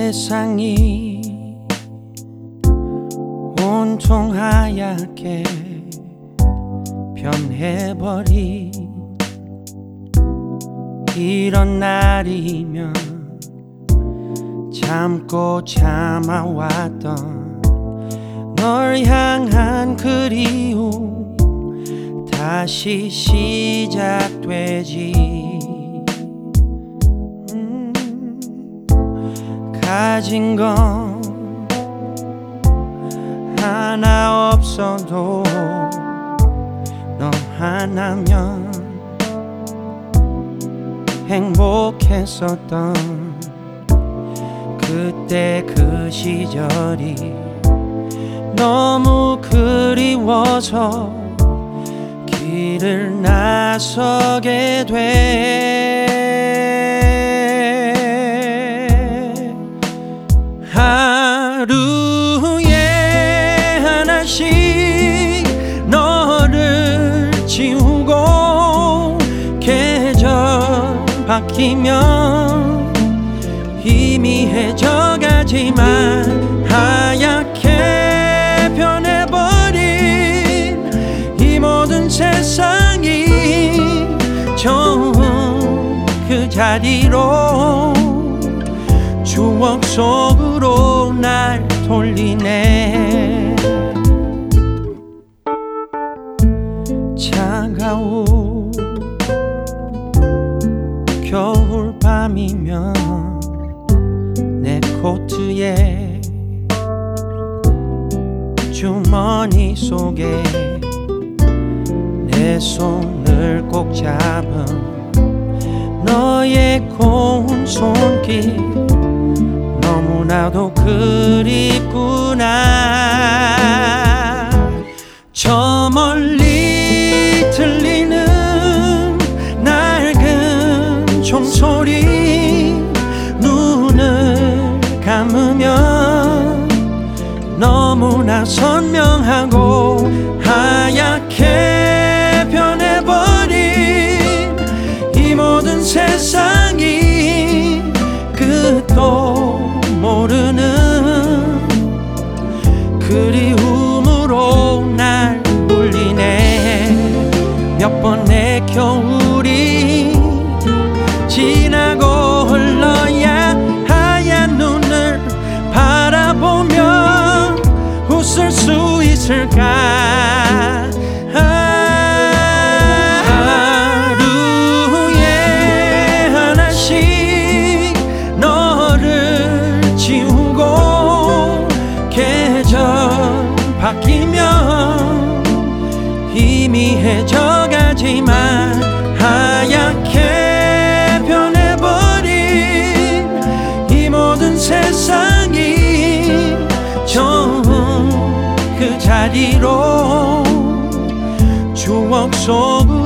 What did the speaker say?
세상이 온통 하얗게 변해버린 이런 날이면 참고 참아왔던 널 향한 그리움 다시 시작되지. 가진 건 하나 없어도 너 하나면 행복했었던 그때 그 시절이 너무 그리워서 길을 나서게 돼. 하루에 하나씩 너를 지우고 계절 바뀌면 희미해져가지만 하얗게 변해버린 이 모든 세상이 처음 그 자리로 추억 속으로 날 돌리네. 차가운 겨울밤이면 내 코트에 주머니 속에 내 손을 꼭 잡은 너의 고운 손길 너무나도 그립구나. 저 멀리 들리는 낡은 종소리 눈을 감으면 너무나 선명하고 하얗게 변해버린 이 모든 세상이 끝도 모르는 그리움으로 날 울리네. 몇 번의 겨울이 지나고 흘러야 하얀 눈을 바라보며 웃을 수 있을까. 하루에 하나씩 너를 지우고 계절 바뀌면 희미해져가지만 하얗게 변해버린 이 모든 세상이 처음 그 자리로 추억 속으로